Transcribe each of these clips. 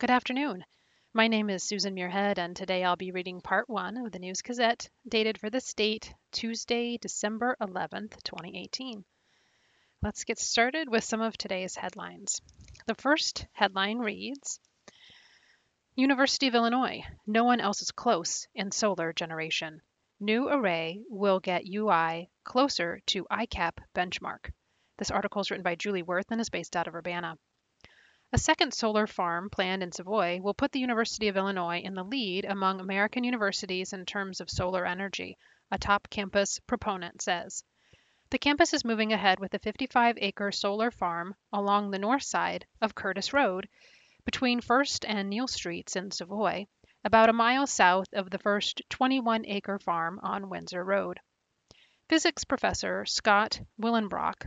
Good afternoon. My name is Susan Muirhead, and today I'll be reading part one of the News Gazette, dated for this date, Tuesday, December 11th, 2018. Let's get started with some of today's headlines. The first headline reads, University of Illinois, no one else is close in solar generation. New array will get UI closer to ICAP benchmark. This article is written by Julie Wirth and is based out of Urbana. A second solar farm planned in Savoy will put the University of Illinois in the lead among American universities in terms of solar energy, a top campus proponent says. The campus is moving ahead with a 55-acre solar farm along the north side of Curtis Road between First and Neal Streets in Savoy, about a mile south of the first 21-acre farm on Windsor Road. Physics professor Scott Willenbrock,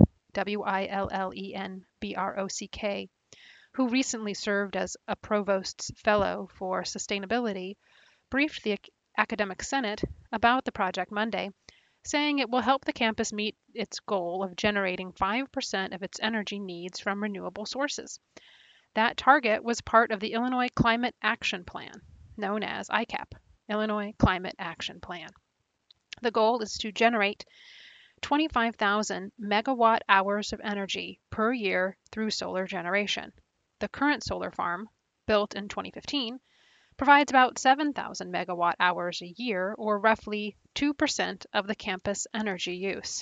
Willenbrock, who recently served as a Provost's Fellow for Sustainability, briefed the Academic Senate about the project Monday, saying it will help the campus meet its goal of generating 5% of its energy needs from renewable sources. That target was part of the Illinois Climate Action Plan, known as ICAP, Illinois Climate Action Plan. The goal is to generate 25,000 megawatt hours of energy per year through solar generation. The current solar farm, built in 2015, provides about 7,000 megawatt hours a year, or roughly 2% of the campus energy use.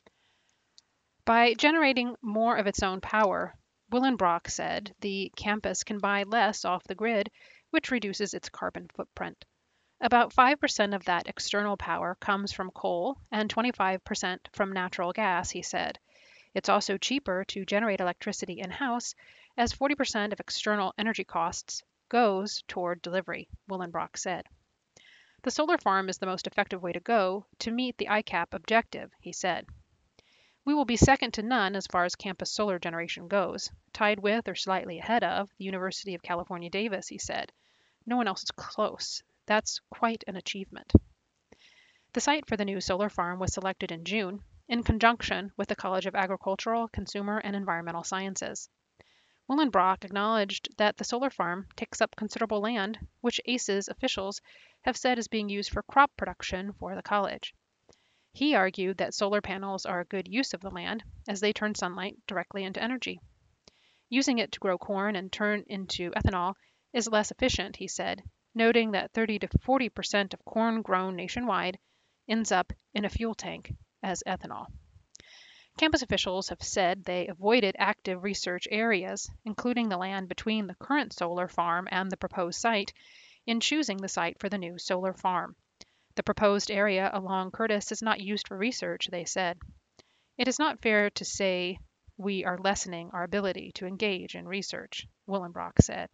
By generating more of its own power, Willenbrock said the campus can buy less off the grid, which reduces its carbon footprint. About 5% of that external power comes from coal and 25% from natural gas, he said. It's also cheaper to generate electricity in-house, as 40% of external energy costs goes toward delivery, Willenbrock said. The solar farm is the most effective way to go to meet the ICAP objective, he said. We will be second to none as far as campus solar generation goes, tied with or slightly ahead of the University of California, Davis, he said. No one else is close. That's quite an achievement. The site for the new solar farm was selected in June, in conjunction with the College of Agricultural, Consumer, and Environmental Sciences. Willenbrock acknowledged that the solar farm takes up considerable land, which ACES officials have said is being used for crop production for the college. He argued that solar panels are a good use of the land, as they turn sunlight directly into energy. Using it to grow corn and turn into ethanol is less efficient, he said, noting that 30 to 40% of corn grown nationwide ends up in a fuel tank as ethanol. Campus officials have said they avoided active research areas, including the land between the current solar farm and the proposed site, in choosing the site for the new solar farm. The proposed area along Curtis is not used for research, they said. It is not fair to say we are lessening our ability to engage in research, Willenbrock said.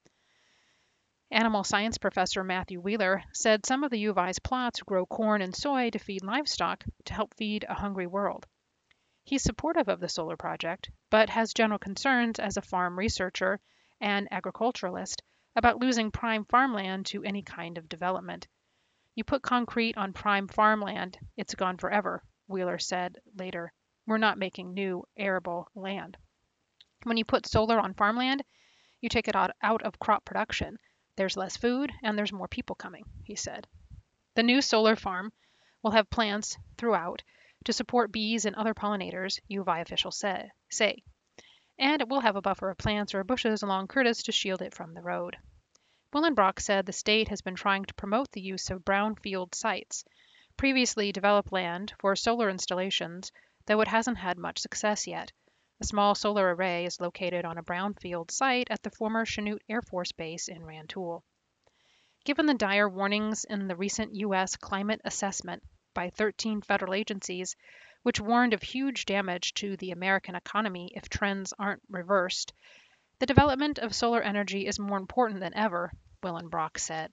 Animal science professor Matthew Wheeler said some of the U of I's plots grow corn and soy to feed livestock to help feed a hungry world. He's supportive of the solar project, but has general concerns as a farm researcher and agriculturalist about losing prime farmland to any kind of development. You put concrete on prime farmland, it's gone forever, Wheeler said later. We're not making new arable land. When you put solar on farmland, you take it out of crop production. There's less food and there's more people coming, he said. The new solar farm will have plants throughout to support bees and other pollinators, U of I officials say. And it will have a buffer of plants or bushes along Curtis to shield it from the road. Willenbrock said the state has been trying to promote the use of brownfield sites, previously developed land for solar installations, though it hasn't had much success yet. A small solar array is located on a brownfield site at the former Chanute Air Force Base in Rantoul. Given the dire warnings in the recent U.S. climate assessment by 13 federal agencies, which warned of huge damage to the American economy if trends aren't reversed, the development of solar energy is more important than ever, Willenbrock said.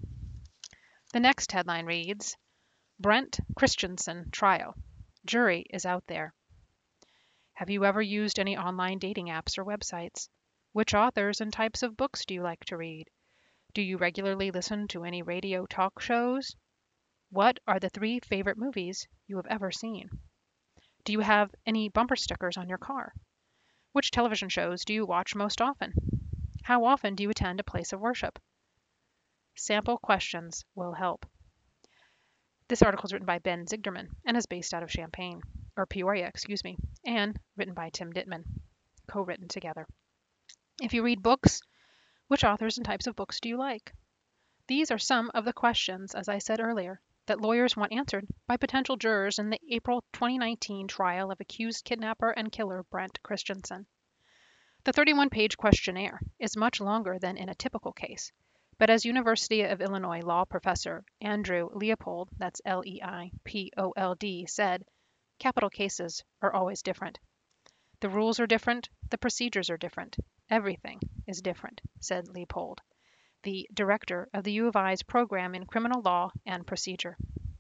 The next headline reads, Brent Christensen trial. Jury is out there. Have you ever used any online dating apps or websites? Which authors and types of books do you like to read? Do you regularly listen to any radio talk shows? What are the 3 favorite movies you have ever seen? Do you have any bumper stickers on your car? Which television shows do you watch most often? How often do you attend a place of worship? Sample questions will help. This article is written by Ben Zigderman and is based out of Peoria, and written by Tim Dittman, co-written together. If you read books, which authors and types of books do you like? These are some of the questions, as I said earlier, that lawyers want answered by potential jurors in the April 2019 trial of accused kidnapper and killer Brent Christensen. The 31-page questionnaire is much longer than in a typical case, but as University of Illinois law professor Andrew Leopold, that's Leopold, said, capital cases are always different. The rules are different, the procedures are different, everything is different, said Leopold, the director of the U of I's program in criminal law and procedure.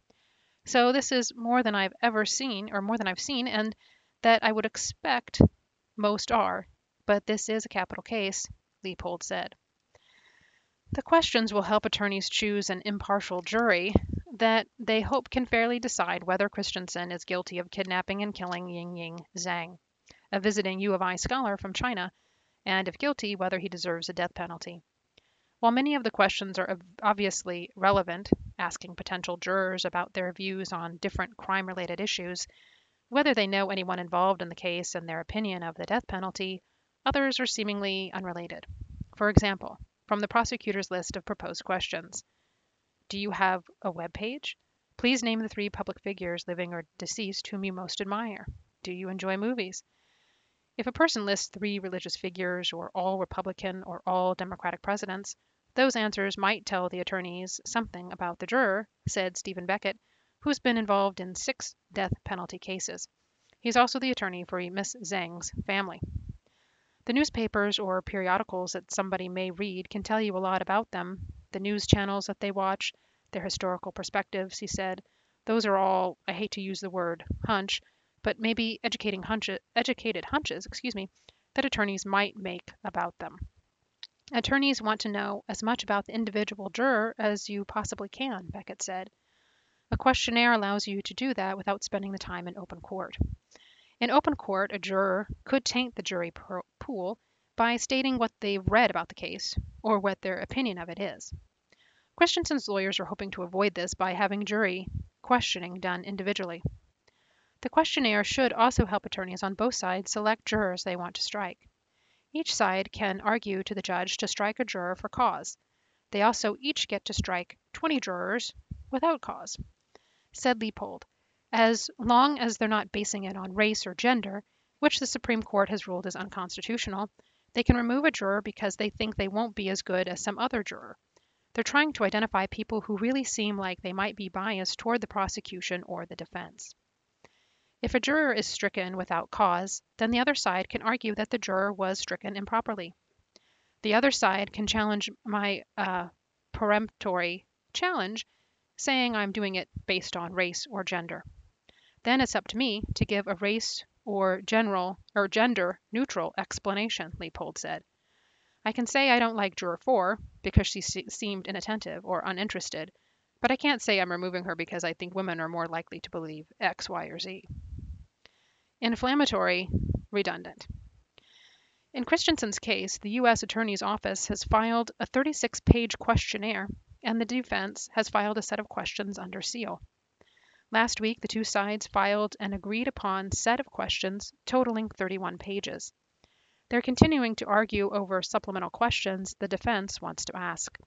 So this is more than I've seen, and that I would expect most are, but this is a capital case, Leopold said. The questions will help attorneys choose an impartial jury that they hope can fairly decide whether Christensen is guilty of kidnapping and killing Yingying Zhang, a visiting U of I scholar from China, and if guilty, whether he deserves a death penalty. While many of the questions are obviously relevant, asking potential jurors about their views on different crime-related issues, whether they know anyone involved in the case and their opinion of the death penalty, others are seemingly unrelated. For example, from the prosecutor's list of proposed questions, do you have a web page? Please name the 3 public figures, living or deceased, whom you most admire. Do you enjoy movies? If a person lists 3 religious figures, or all Republican or all Democratic presidents, those answers might tell the attorneys something about the juror, said Stephen Beckett, who's been involved in 6 death penalty cases. He's also the attorney for Miss Zhang's family. The newspapers or periodicals that somebody may read can tell you a lot about them, the news channels that they watch, their historical perspectives, he said. Those are all, I hate to use the word hunch, but maybe educated hunches, that attorneys might make about them. Attorneys want to know as much about the individual juror as you possibly can, Beckett said. A questionnaire allows you to do that without spending the time in open court. In open court, a juror could taint the jury pool by stating what they've read about the case or what their opinion of it is. Christensen's lawyers are hoping to avoid this by having jury questioning done individually. The questionnaire should also help attorneys on both sides select jurors they want to strike. Each side can argue to the judge to strike a juror for cause. They also each get to strike 20 jurors without cause, said Leopold. As long as they're not basing it on race or gender, which the Supreme Court has ruled is unconstitutional, they can remove a juror because they think they won't be as good as some other juror. They're trying to identify people who really seem like they might be biased toward the prosecution or the defense. If a juror is stricken without cause, then the other side can argue that the juror was stricken improperly. The other side can challenge my peremptory challenge, saying I'm doing it based on race or gender. Then it's up to me to give a race or gender neutral explanation, Leopold said. I can say I don't like juror 4 because she seemed inattentive or uninterested, but I can't say I'm removing her because I think women are more likely to believe X, Y, or Z. Inflammatory, redundant. In Christensen's case, the U.S. Attorney's Office has filed a 36-page questionnaire, and the defense has filed a set of questions under seal. Last week, the 2 sides filed an agreed-upon set of questions totaling 31 pages. They're continuing to argue over supplemental questions the defense wants to ask.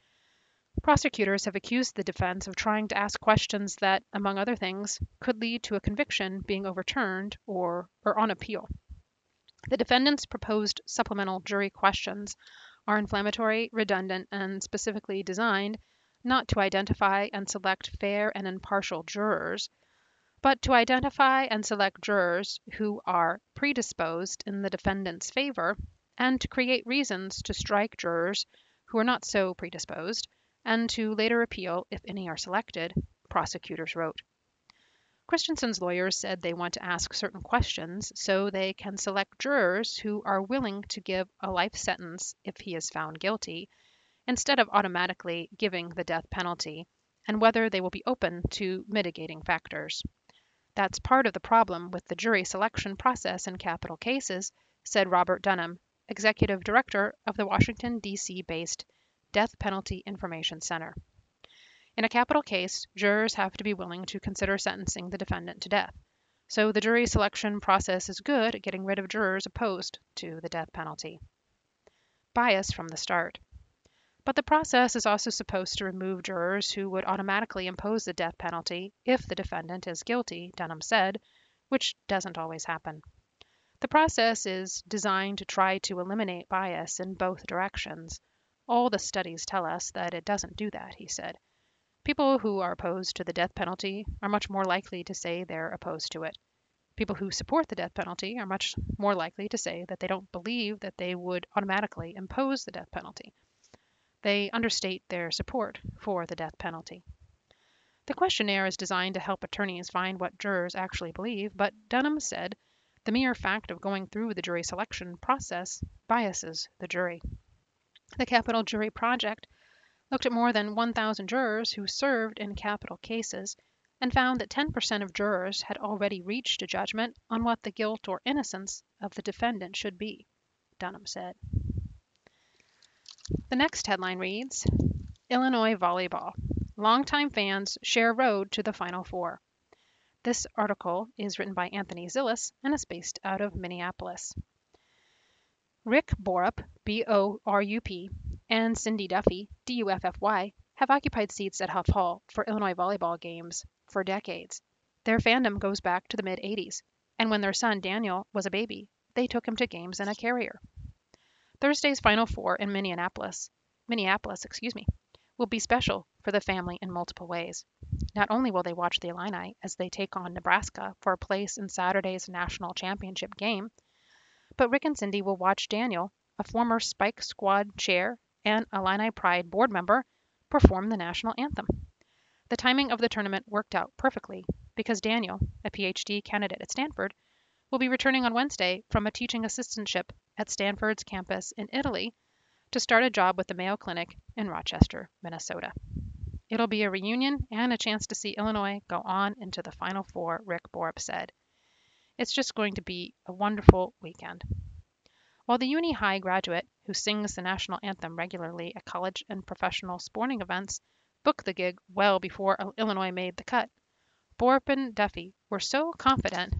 Prosecutors have accused the defense of trying to ask questions that, among other things, could lead to a conviction being overturned or on appeal. The defendant's proposed supplemental jury questions are inflammatory, redundant, and specifically designed not to identify and select fair and impartial jurors, but to identify and select jurors who are predisposed in the defendant's favor and to create reasons to strike jurors who are not so predisposed and to later appeal if any are selected, prosecutors wrote. Christensen's lawyers said they want to ask certain questions so they can select jurors who are willing to give a life sentence if he is found guilty, instead of automatically giving the death penalty, and whether they will be open to mitigating factors. That's part of the problem with the jury selection process in capital cases, said Robert Dunham, executive director of the Washington, D.C.-based Death Penalty Information Center. In a capital case, jurors have to be willing to consider sentencing the defendant to death. So the jury selection process is good at getting rid of jurors opposed to the death penalty. Bias from the start. But the process is also supposed to remove jurors who would automatically impose the death penalty if the defendant is guilty, Dunham said, which doesn't always happen. The process is designed to try to eliminate bias in both directions. All the studies tell us that it doesn't do that, he said. People who are opposed to the death penalty are much more likely to say they're opposed to it. People who support the death penalty are much more likely to say that they don't believe that they would automatically impose the death penalty. They understate their support for the death penalty. The questionnaire is designed to help attorneys find what jurors actually believe, but Dunham said the mere fact of going through the jury selection process biases the jury. The Capital Jury Project looked at more than 1,000 jurors who served in capital cases and found that 10% of jurors had already reached a judgment on what the guilt or innocence of the defendant should be, Dunham said. The next headline reads, Illinois volleyball. Longtime fans share road to the Final Four. This article is written by Anthony Zillis and is based out of Minneapolis. Rick Borup, B-O-R-U-P, and Cindy Duffy, D-U-F-F-Y, have occupied seats at Huff Hall for Illinois volleyball games for decades. Their fandom goes back to the mid-'80s, and when their son Daniel was a baby, they took him to games in a carrier. Thursday's Final Four in Minneapolis, will be special for the family in multiple ways. Not only will they watch the Illini as they take on Nebraska for a place in Saturday's national championship game, but Rick and Cindy will watch Daniel, a former Spike Squad chair and Illini Pride board member, perform the national anthem. The timing of the tournament worked out perfectly because Daniel, a PhD candidate at Stanford, will be returning on Wednesday from a teaching assistantship at Stanford's campus in Italy to start a job with the Mayo Clinic in Rochester, Minnesota. It'll be a reunion and a chance to see Illinois go on into the Final Four, Rick Borup said. It's just going to be a wonderful weekend. While the Uni High graduate, who sings the national anthem regularly at college and professional sporting events, booked the gig well before Illinois made the cut, Borup and Duffy were so confident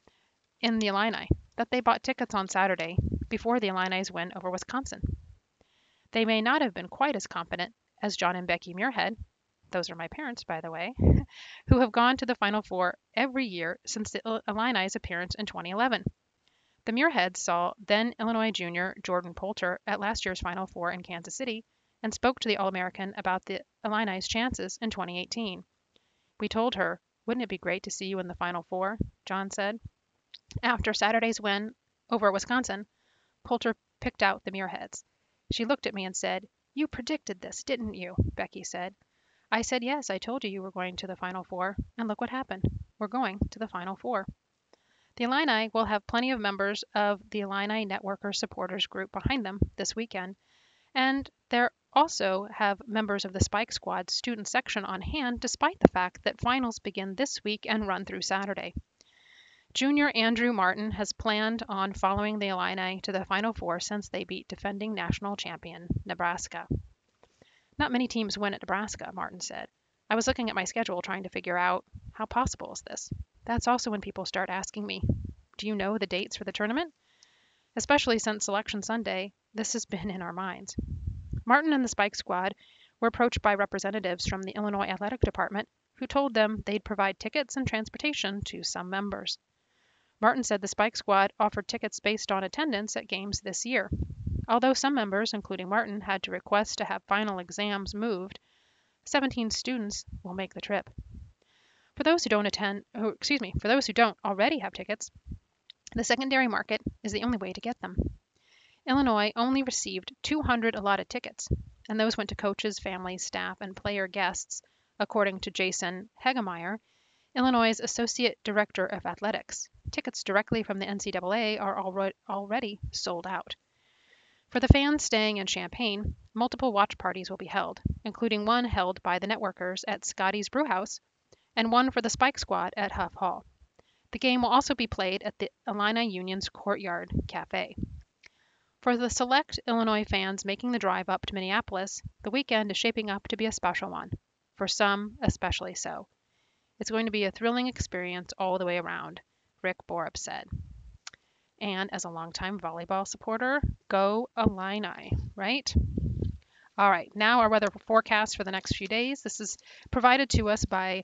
in the Illini that they bought tickets on Saturday before the Illini's win over Wisconsin. They may not have been quite as confident as John and Becky Muirhead, those are my parents, by the way, who have gone to the Final Four every year since the Illini's appearance in 2011. The Muirheads saw then Illinois junior Jordan Poulter at last year's Final Four in Kansas City and spoke to the All-American about the Illini's chances in 2018. We told her, wouldn't it be great to see you in the Final Four, John said. After Saturday's win over Wisconsin, Poulter picked out the Muirheads. She looked at me and said, "You predicted this, didn't you?" Becky said. I said, "Yes, I told you you were going to the Final Four, and look what happened. We're going to the Final Four." The Illini will have plenty of members of the Illini Networker supporters group behind them this weekend, and they'll also have members of the Spike Squad student section on hand despite the fact that finals begin this week and run through Saturday. Junior Andrew Martin has planned on following the Illini to the Final Four since they beat defending national champion Nebraska. Not many teams win at Nebraska, Martin said. I was looking at my schedule trying to figure out how possible is this. That's also when people start asking me, do you know the dates for the tournament? Especially since Selection Sunday, this has been in our minds. Martin and the Spike Squad were approached by representatives from the Illinois Athletic Department who told them they'd provide tickets and transportation to some members. Martin said the Spike Squad offered tickets based on attendance at games this year. Although some members, including Martin, had to request to have final exams moved, 17 students will make the trip. For those who don't already have tickets, the secondary market is the only way to get them. Illinois only received 200 allotted tickets, and those went to coaches, families, staff, and player guests, according to Jason Hegemeyer, Illinois' Associate Director of Athletics. Tickets directly from the NCAA are already sold out. For the fans staying in Champaign, multiple watch parties will be held, including one held by the Networkers at Scotty's Brewhouse and one for the Spike Squad at Huff Hall. The game will also be played at the Illini Union's Courtyard Cafe. For the select Illinois fans making the drive up to Minneapolis, the weekend is shaping up to be a special one. For some, especially so. It's going to be a thrilling experience all the way around, Rick Borup said. And as a longtime volleyball supporter, go Illini, right? All right, now our weather forecast for the next few days. This is provided to us by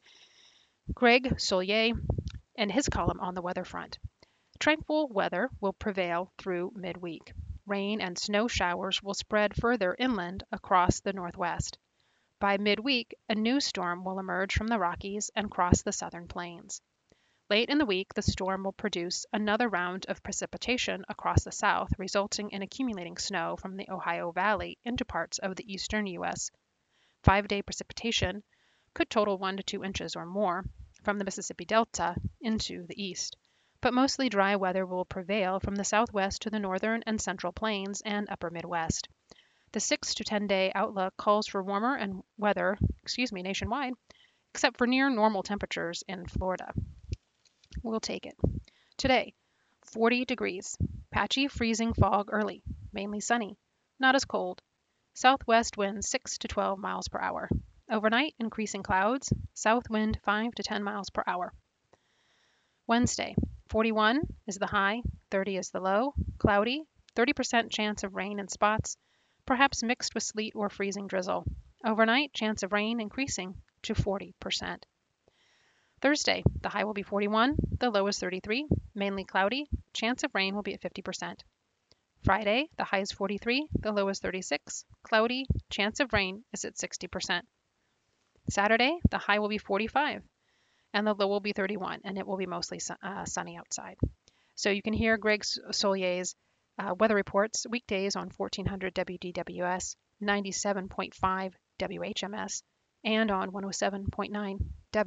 Greg Solier and his column on the weather front. Tranquil weather will prevail through midweek. Rain and snow showers will spread further inland across the northwest. By midweek, a new storm will emerge from the Rockies and cross the southern plains. Late in the week, the storm will produce another round of precipitation across the south, resulting in accumulating snow from the Ohio Valley into parts of the eastern U.S. 5-day precipitation could total 1 to 2 inches or more from the Mississippi Delta into the east, but mostly dry weather will prevail from the southwest to the northern and central plains and upper Midwest. The 6 to 10-day outlook calls for warmer and weather, nationwide, except for near normal temperatures in Florida. We'll take it. Today, 40 degrees. Patchy freezing fog early. Mainly sunny. Not as cold. Southwest wind 6 to 12 miles per hour. Overnight, increasing clouds. South wind 5 to 10 miles per hour. Wednesday, 41 is the high, 30 is the low. Cloudy. 30% chance of rain in spots, perhaps mixed with sleet or freezing drizzle. Overnight, chance of rain increasing to 40%. Thursday, the high will be 41, the low is 33, mainly cloudy, chance of rain will be at 50%. Friday, the high is 43, the low is 36, cloudy, chance of rain is at 60%. Saturday, the high will be 45, and the low will be 31, and it will be mostly sunny outside. So you can hear Greg Solier's weather reports weekdays on 1400 WDWS, 97.5 WHMS, and on 107.9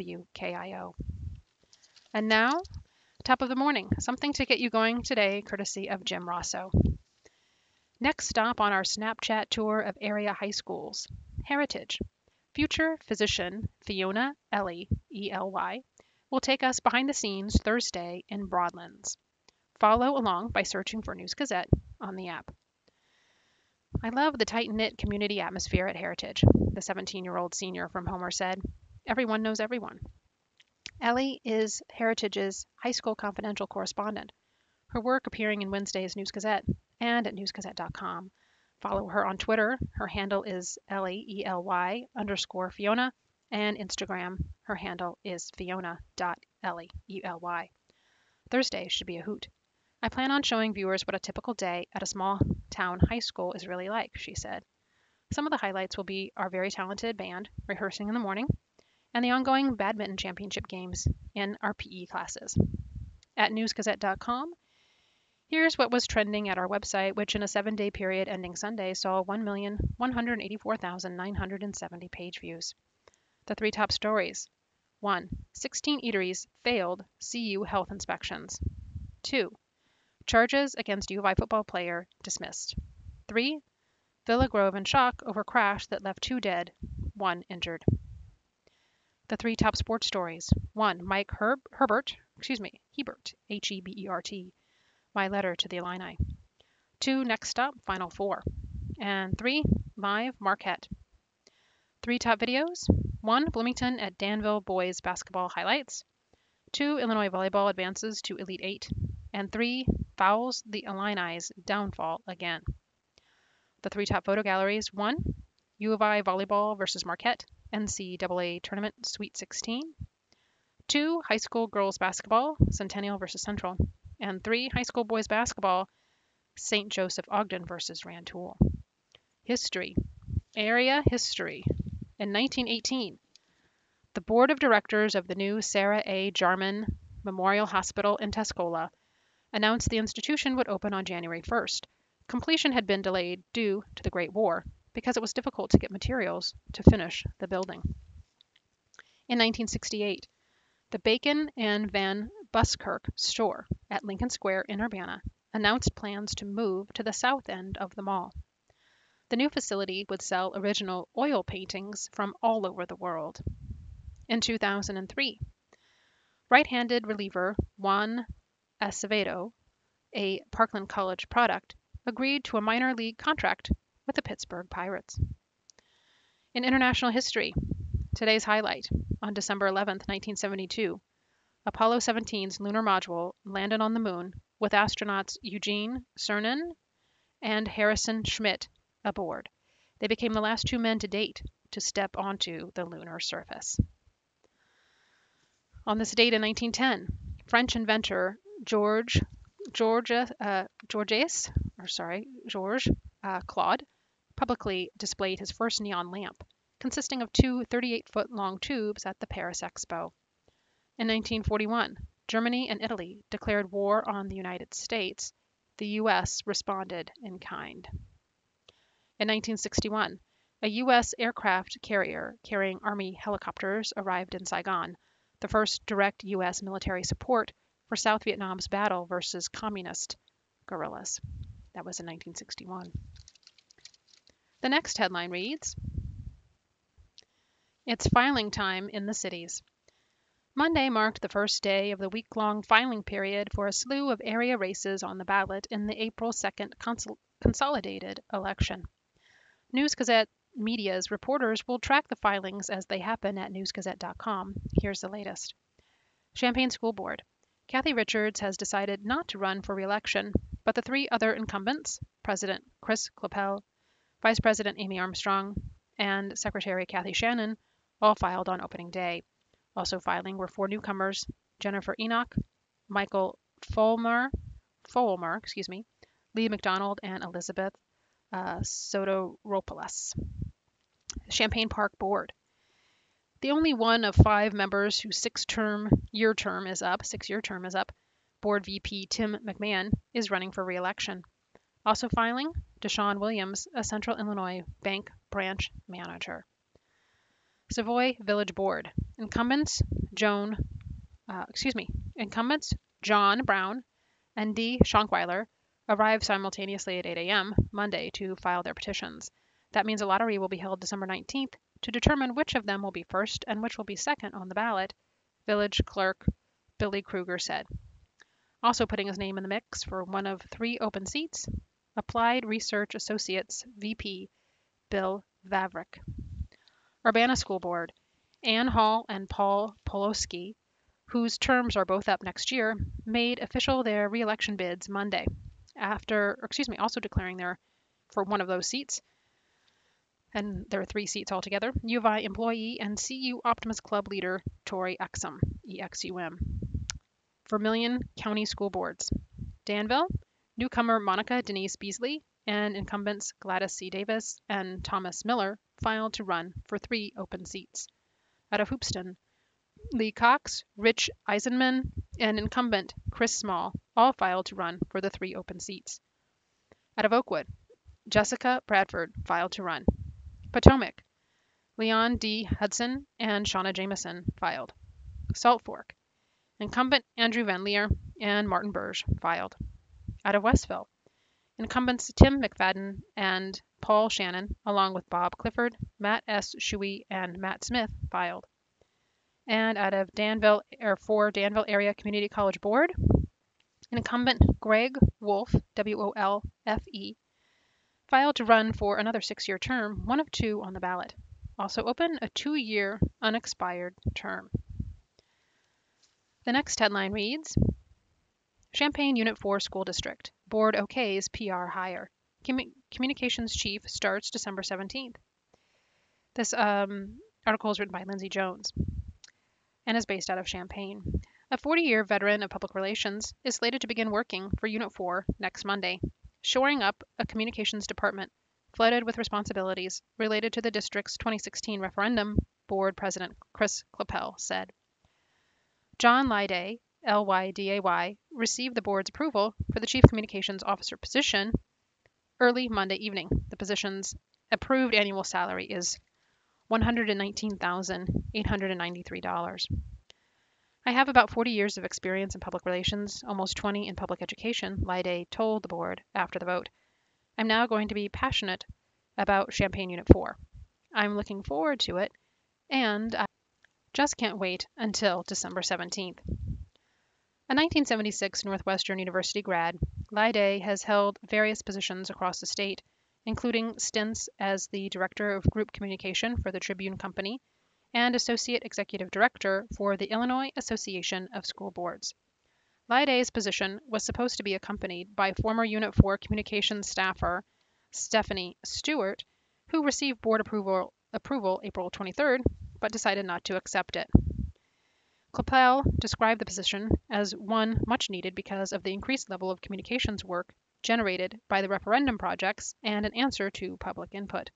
WKIO. And now, top of the morning, something to get you going today, courtesy of Jim Rosso. Next stop on our Snapchat tour of area high schools, Heritage. Future physician Fiona Ely, E-L-Y, will take us behind the scenes Thursday in Broadlands. Follow along by searching for News Gazette on the app. I love the tight-knit community atmosphere at Heritage, the 17-year-old senior from Homer said. Everyone knows everyone. Ellie is Heritage's high school confidential correspondent, her work appearing in Wednesday's News Gazette and at newsgazette.com. Follow her on Twitter. Her handle is Ellie, E-L-Y, _Fiona, and Instagram. Her handle is fiona.ellie, E-L-Y. Thursday should be a hoot. I plan on showing viewers what a typical day at a small town high school is really like, she said. Some of the highlights will be our very talented band rehearsing in the morning and the ongoing badminton championship games in our PE classes. At newsgazette.com, here's what was trending at our website, which in a 7-day period ending Sunday saw 1,184,970 page views. The 3 top stories. 1. 16 eateries failed CU health inspections. 2. Charges against U of I football player dismissed. 3. Villa Grove in shock over crash that left 2 dead, 1 injured. The 3 top sports stories. 1. Mike Hebert, Hebert, my letter to the Illini. 2. Next stop, Final Four. And 3. Live Marquette. 3 top videos. 1. Bloomington at Danville boys basketball highlights. 2. Illinois volleyball advances to Elite 8. And 3. Fouls the Illini's downfall again. The 3 top photo galleries. 1. U of I volleyball versus Marquette, NCAA Tournament Sweet 16. 2. High school girls basketball, Centennial versus Central. And 3. High school boys basketball, St. Joseph Ogden versus Rantoul. History. Area history. In 1918, the board of directors of the new Sarah A. Jarman Memorial Hospital in Tuscola announced the institution would open on January 1st. Completion had been delayed due to the Great War because it was difficult to get materials to finish the building. In 1968, the Bacon and Van Buskirk store at Lincoln Square in Urbana announced plans to move to the south end of the mall. The new facility would sell original oil paintings from all over the world. In 2003, right-handed reliever Juan Acevedo, a Parkland College product, agreed to a minor league contract with the Pittsburgh Pirates. In international history, today's highlight, on December 11, 1972, Apollo 17's lunar module landed on the moon with astronauts Eugene Cernan and Harrison Schmitt aboard. They became the last two men to date to step onto the lunar surface. On this date in 1910, French inventor Georges Claude publicly displayed his first neon lamp, consisting of two 38-foot long tubes at the Paris Expo. In 1941, Germany and Italy declared war on the United States. The U.S. responded in kind. In 1961, a U.S. aircraft carrier carrying Army helicopters arrived in Saigon, the first direct U.S. military support for South Vietnam's battle versus communist guerrillas. That was in 1961. The next headline reads, "It's filing time in the cities." Monday marked the first day of the week-long filing period for a slew of area races on the ballot in the April 2nd consolidated election. News Gazette Media's reporters will track the filings as they happen at newsgazette.com. Here's the latest. Champaign School Board. Kathy Richards has decided not to run for re-election, but the three other incumbents, President Chris Clopel, Vice President Amy Armstrong, and Secretary Kathy Shannon, all filed on opening day. Also filing were four newcomers, Jennifer Enoch, Michael Fulmer, Lee McDonald, and Elizabeth Soteropoulos. Champaign Park Board. The only one of five members whose six-year term is up, Board VP Tim McMahon is running for re-election. Also filing, Deshaun Williams, a Central Illinois Bank branch manager. Savoy Village Board. Incumbents John Brown and Dee Schonkweiler arrived simultaneously at 8 a.m. Monday to file their petitions. That means a lottery will be held December 19th to determine which of them will be first and which will be second on the ballot, Village Clerk Billy Kruger said. Also putting his name in the mix for one of three open seats, Applied Research Associates VP Bill Vavrick. Urbana School Board. Ann Hall and Paul Poloski, whose terms are both up next year, made official their re-election bids Monday, also declaring their for one of those seats, and there are three seats altogether, U of I employee and CU Optimist Club leader Tori Exum, EXUM. Vermilion County School Boards. Danville, newcomer Monica Denise Beasley and incumbents Gladys C. Davis and Thomas Miller filed to run for three open seats. Out of Hoopeston, Lee Cox, Rich Eisenman, and incumbent Chris Small all filed to run for the three open seats. Out of Oakwood, Jessica Bradford filed to run. Potomac, Leon D. Hudson and Shauna Jameson filed. Salt Fork, incumbent Andrew Van Leer and Martin Burge filed. Out of Westville, incumbents Tim McFadden and Paul Shannon, along with Bob Clifford, Matt S. Shuey, and Matt Smith, filed. And out of Danville Area Community College Board, incumbent Greg Wolfe, W-O-L-F-E, filed to run for another 6-year term, one of two on the ballot. Also open, a 2-year unexpired term. The next headline reads, Champaign Unit 4 School District. Board okays PR hire. Communications Chief starts December 17th. This article is written by Lindsay Jones and is based out of Champaign. A 40-year veteran of public relations is slated to begin working for Unit 4 next Monday, shoring up a communications department flooded with responsibilities related to the district's 2016 referendum, Board President Chris Clopel said. John Lyday, Lyday, received the board's approval for the Chief Communications Officer position early Monday evening. The position's approved annual salary is $119,893. I have about 40 years of experience in public relations, almost 20 in public education, Lyday told the board after the vote. I'm now going to be passionate about Champaign Unit 4. I'm looking forward to it, and I just can't wait until December 17th. A 1976 Northwestern University grad, Lyday has held various positions across the state, including stints as the Director of Group Communication for the Tribune Company and Associate Executive Director for the Illinois Association of School Boards. Lyday's position was supposed to be accompanied by former Unit 4 communications staffer Stephanie Stewart, who received board approval April 23rd, but decided not to accept it. Coppell described the position as one much needed because of the increased level of communications work generated by the referendum projects and an answer to public input.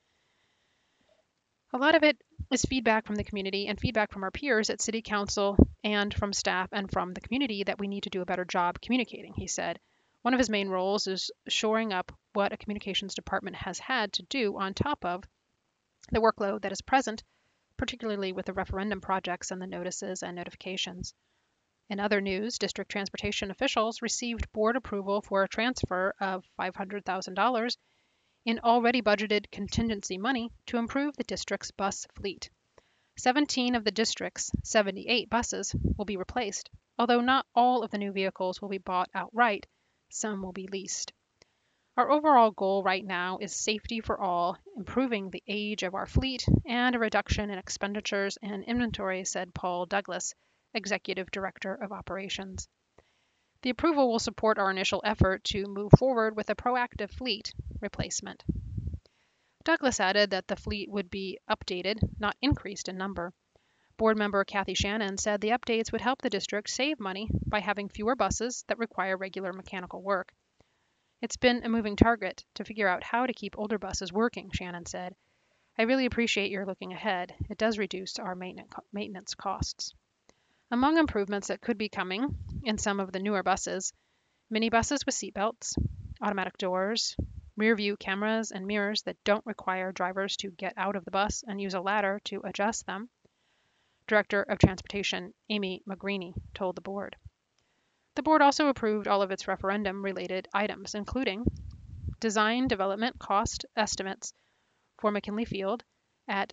A lot of it is feedback from the community and feedback from our peers at City Council and from staff and from the community that we need to do a better job communicating, he said. One of his main roles is shoring up what a communications department has had to do on top of the workload that is present, particularly with the referendum projects and the notices and notifications. In other news, district transportation officials received board approval for a transfer of $500,000 in already budgeted contingency money to improve the district's bus fleet. 17 of the district's 78 buses will be replaced, although not all of the new vehicles will be bought outright, some will be leased. Our overall goal right now is safety for all, improving the age of our fleet, and a reduction in expenditures and inventory, said Paul Douglas, Executive Director of Operations. The approval will support our initial effort to move forward with a proactive fleet replacement. Douglas added that the fleet would be updated, not increased in number. Board member Kathy Shannon said the updates would help the district save money by having fewer buses that require regular mechanical work. It's been a moving target to figure out how to keep older buses working, Shannon said. I really appreciate your looking ahead. It does reduce our maintenance costs. Among improvements that could be coming in some of the newer buses, minibuses with seatbelts, automatic doors, rear view cameras and mirrors that don't require drivers to get out of the bus and use a ladder to adjust them, Director of Transportation Amy McGreeny told the board. The board also approved all of its referendum-related items, including design development cost estimates for McKinley Field at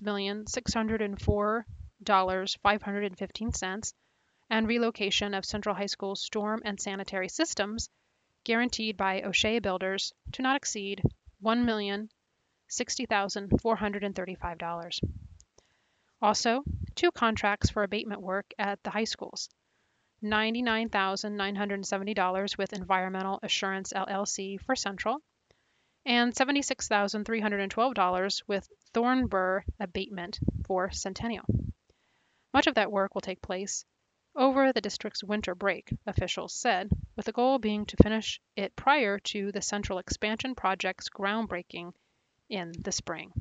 $6,604,515 and relocation of Central High School's storm and sanitary systems guaranteed by O'Shea Builders to not exceed $1,060,435. Also, 2 contracts for abatement work at the high schools. $99,970 with Environmental Assurance LLC for Central, and $76,312 with Thornburg Abatement for Centennial. Much of that work will take place over the district's winter break, officials said, with the goal being to finish it prior to the Central Expansion Project's groundbreaking in the spring.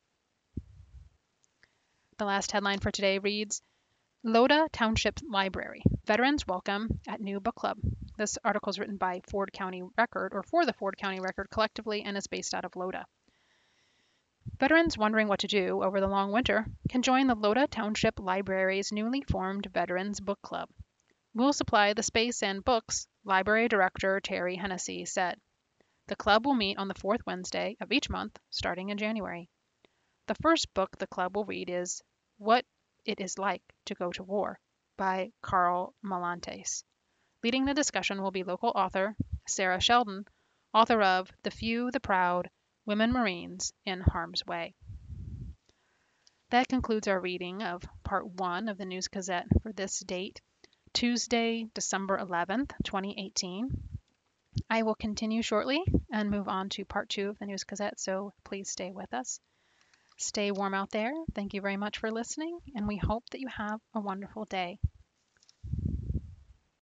The last headline for today reads, Loda Township Library, Veterans Welcome at New Book Club. This article is written by Ford County Record, or for the Ford County Record collectively, and is based out of Loda. Veterans wondering what to do over the long winter can join the Loda Township Library's newly formed Veterans Book Club. We'll supply the space and books, Library Director Terry Hennessy said. The club will meet on the 4th Wednesday of each month, starting in January. The first book the club will read is What It Is Like to Go to War by Carl Malantes. Leading the discussion will be local author Sarah Sheldon, author of The Few, the Proud, Women Marines in Harm's Way. That concludes our reading of Part 1 of the News Gazette for this date, Tuesday, December 11th, 2018. I will continue shortly and move on to Part 2 of the News Gazette, so please stay with us. Stay warm out there. Thank you very much for listening, and we hope that you have a wonderful day.